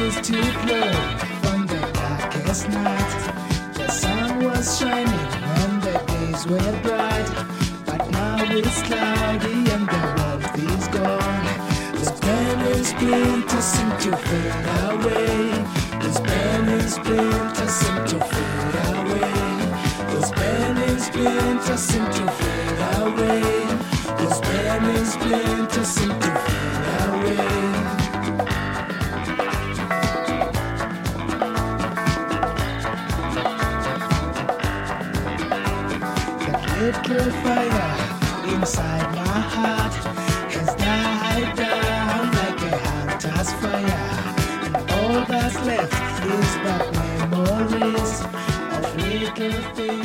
used to glow from the darkest night. The sun was shining when the days were bright, but now it's cloudy and the warmth is gone. The burning splinters seem to fade away. The burning splinters seem to fade away. The burning splinters seem to fade away. The burning splinters seem to fade away. Little fire inside my heart has died down like a hunter's fire, and all that's left is but memories of little things.